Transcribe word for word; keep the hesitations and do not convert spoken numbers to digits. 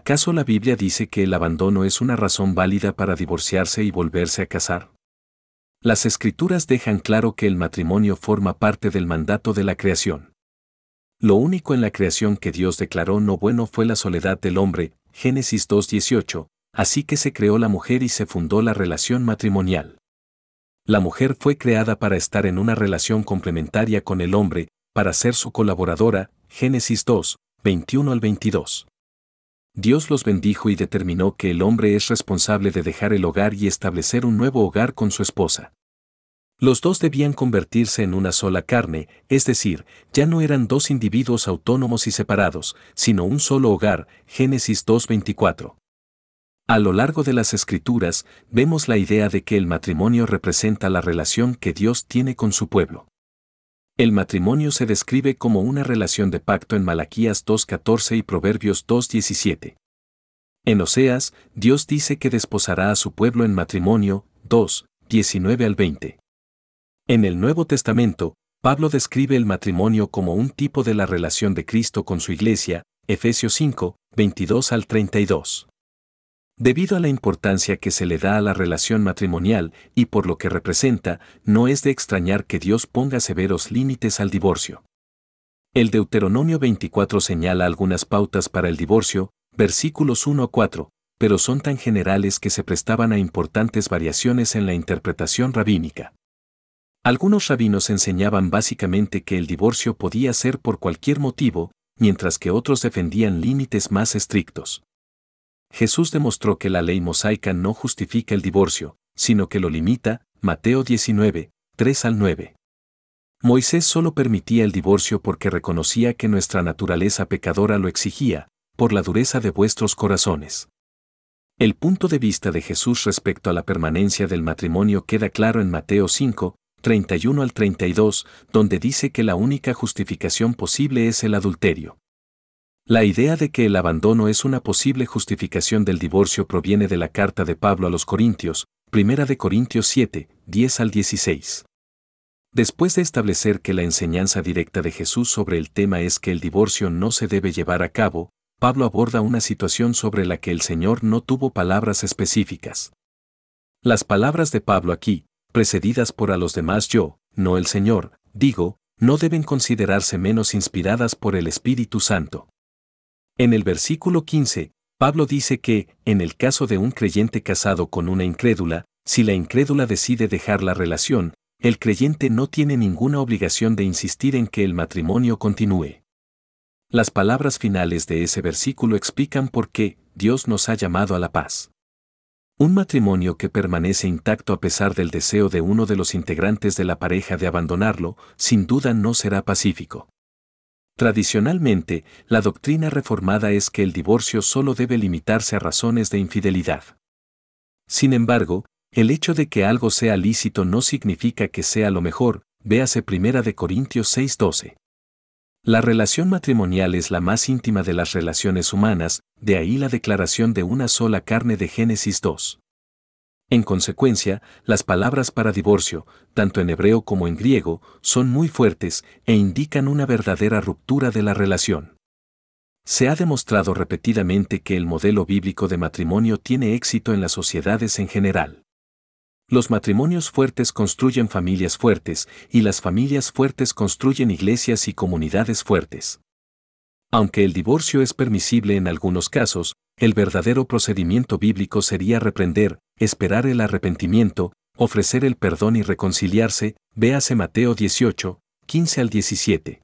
¿Acaso la Biblia dice que el abandono es una razón válida para divorciarse y volverse a casar? Las Escrituras dejan claro que el matrimonio forma parte del mandato de la creación. Lo único en la creación que Dios declaró no bueno fue la soledad del hombre, Génesis dos dieciocho, así que se creó la mujer y se fundó la relación matrimonial. La mujer fue creada para estar en una relación complementaria con el hombre, para ser su colaboradora, Génesis dos, veintiuno al veintidós. Dios los bendijo y determinó que el hombre es responsable de dejar el hogar y establecer un nuevo hogar con su esposa. Los dos debían convertirse en una sola carne, es decir, ya no eran dos individuos autónomos y separados, sino un solo hogar, Génesis dos veinticuatro. A lo largo de las Escrituras, vemos la idea de que el matrimonio representa la relación que Dios tiene con su pueblo. El matrimonio se describe como una relación de pacto en Malaquías dos catorce y Proverbios dos diecisiete. En Oseas, Dios dice que desposará a su pueblo en matrimonio, dos, diecinueve al veinte. En el Nuevo Testamento, Pablo describe el matrimonio como un tipo de la relación de Cristo con su iglesia, Efesios cinco, veintidós al treinta y dos. Debido a la importancia que se le da a la relación matrimonial y por lo que representa, no es de extrañar que Dios ponga severos límites al divorcio. El Deuteronomio veinticuatro señala algunas pautas para el divorcio, versículos uno a cuatro, pero son tan generales que se prestaban a importantes variaciones en la interpretación rabínica. Algunos rabinos enseñaban básicamente que el divorcio podía ser por cualquier motivo, mientras que otros defendían límites más estrictos. Jesús demostró que la ley mosaica no justifica el divorcio, sino que lo limita, Mateo diecinueve, tres al nueve. Moisés solo permitía el divorcio porque reconocía que nuestra naturaleza pecadora lo exigía, por la dureza de vuestros corazones. El punto de vista de Jesús respecto a la permanencia del matrimonio queda claro en Mateo cinco, treinta y uno al treinta y dos, donde dice que la única justificación posible es el adulterio. La idea de que el abandono es una posible justificación del divorcio proviene de la carta de Pablo a los Corintios, primera de Corintios siete, diez al dieciséis. Después de establecer que la enseñanza directa de Jesús sobre el tema es que el divorcio no se debe llevar a cabo, Pablo aborda una situación sobre la que el Señor no tuvo palabras específicas. Las palabras de Pablo aquí, precedidas por a los demás yo, no el Señor, digo, no deben considerarse menos inspiradas por el Espíritu Santo. En el versículo quince, Pablo dice que, en el caso de un creyente casado con una incrédula, si la incrédula decide dejar la relación, el creyente no tiene ninguna obligación de insistir en que el matrimonio continúe. Las palabras finales de ese versículo explican por qué Dios nos ha llamado a la paz. Un matrimonio que permanece intacto a pesar del deseo de uno de los integrantes de la pareja de abandonarlo, sin duda no será pacífico. Tradicionalmente, la doctrina reformada es que el divorcio solo debe limitarse a razones de infidelidad. Sin embargo, el hecho de que algo sea lícito no significa que sea lo mejor, véase primera de Corintios seis doce. La relación matrimonial es la más íntima de las relaciones humanas, de ahí la declaración de una sola carne de Génesis dos. En consecuencia, las palabras para divorcio, tanto en hebreo como en griego, son muy fuertes e indican una verdadera ruptura de la relación. Se ha demostrado repetidamente que el modelo bíblico de matrimonio tiene éxito en las sociedades en general. Los matrimonios fuertes construyen familias fuertes, y las familias fuertes construyen iglesias y comunidades fuertes. Aunque el divorcio es permisible en algunos casos, el verdadero procedimiento bíblico sería reprender, esperar el arrepentimiento, ofrecer el perdón y reconciliarse, véase Mateo dieciocho, quince al diecisiete.